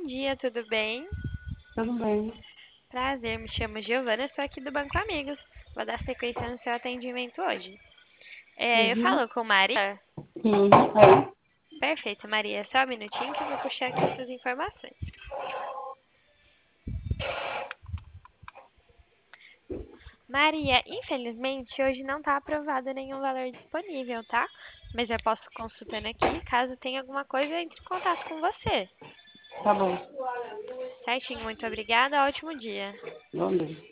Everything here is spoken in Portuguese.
dia, tudo bem? Tudo bem. Prazer, me chamo Giovana, sou aqui do Banco Amigos. Vou dar sequência no seu atendimento hoje. Eu Uhum. falo com Maria? Sim, é. Perfeito, Maria. Só um minutinho que eu vou puxar aqui suas informações. Maria, infelizmente hoje não está aprovado nenhum valor disponível, tá? Mas eu posso consultando aqui. Caso tenha alguma coisa, eu entre em contato com você. Tá bom. Certinho, muito obrigada. Ótimo dia. Bom dia.